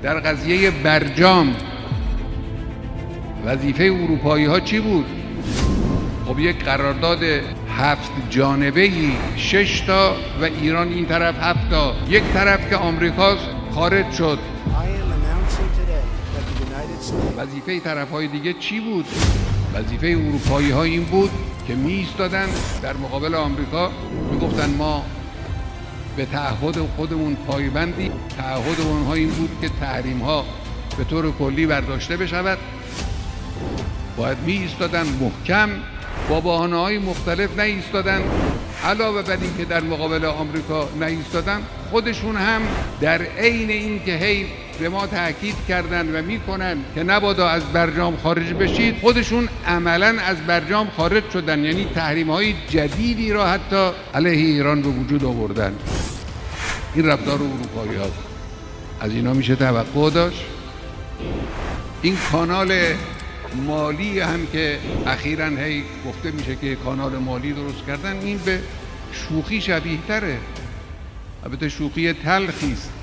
در قضیه برجام وظیفه اروپایی ها چی بود؟ خب یک قرارداد 7 جانبه‌ای 6 تا و ایران این طرف 7 تا، یک طرف که آمریکاست خارج شد. وظیفه طرف‌های دیگه چی بود؟ وظیفه اروپایی ها این بود که می ایستادن در مقابل آمریکا، میگفتن ما به تعهد خودمون پایبندی. تعهد اونها این بود که تحریم ها به طور کلی برداشته بشود. باید می ایستادن محکم، با بهانه‌های مختلف نایستادن. علاوه بر این که در مقابل آمریکا نایستادن، خودشون هم در عین این که هی به ما تاکید کردن و میکنن که نبادا از برجام خارج بشید، خودشون عملاً از برجام خارج شدن. یعنی تحریم‌های جدیدی را حتی علیه ایران به وجود آوردن. این رفتار اروپایی هاست. از اینا میشه توقع داشت. این کانال مالی هم که اخیراً هی گفته میشه که کانال مالی درست کردن، این به شوخی شبیه تره. البته شوخی تلخی است.